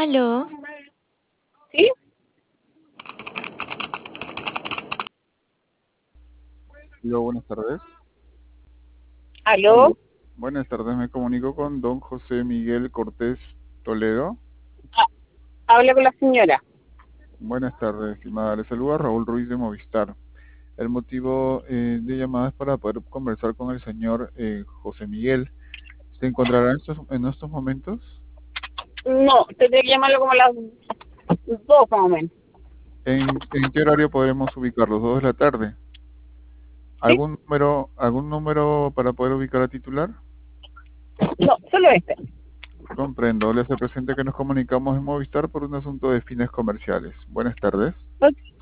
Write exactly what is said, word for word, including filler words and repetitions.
Aló, ¿Sí? Hola, buenas tardes. ¿Aló? Aló. Buenas tardes, me comunico con don José Miguel Cortés Toledo. Ah, habla con la señora. Buenas tardes, estimada. Le saluda Raúl Ruiz de Movistar. El motivo eh, de llamada es para poder conversar con el señor eh, José Miguel. ¿Se encontrará en estos, en estos momentos? No, tendría que llamarlo como a las dos más o menos. ¿En, en qué horario podremos ubicarlos? ¿Dos de la tarde? ¿Sí? ¿Algún número, algún número para poder ubicar al titular? No, solo este. Comprendo. Le hace presente que nos comunicamos en Movistar por un asunto de fines comerciales. Buenas tardes. Ok.